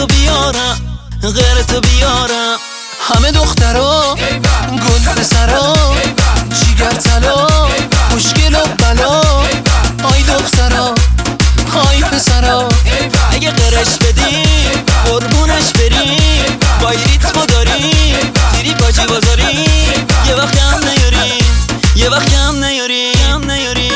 بیارم، غیرتو بیارم. همه دخترا گل پسرا، جیگر طلا، خوشگل و بلا. آی دخترا آی پسرا، اگه غیرش بدیم قربونش بریم. وای ریتمو داریم، تیری باجی بازاریم. یه وقت کم نیاریم، یه وقت کم نیاریم، نیاریم.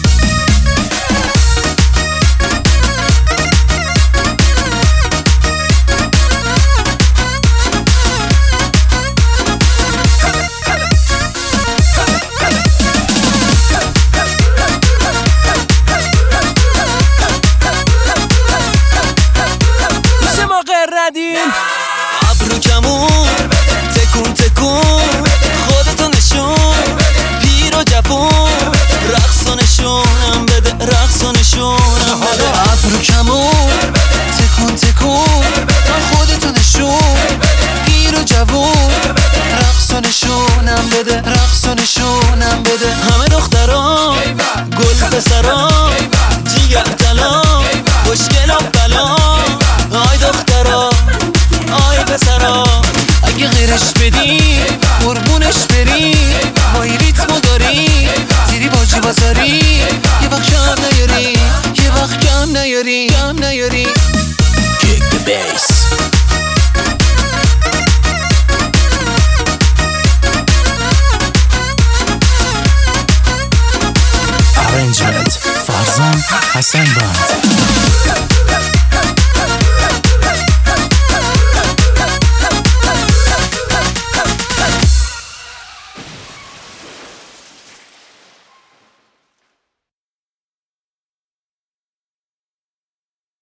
ابرو کمون تکون تکون، خودتو نشون. پیر و جوون رقص و نشونم بده، رقص و نشونم بده. ابرو کمون تکون تکون، خودتو نشون. پیر و جوون رقص و نشونم بده، رقص و نشونم بده. همه دخترا گل پسرا، جیگر طلا، خوشگل و بلا. آی دخترا آی پسرا، اگه غیرش بدی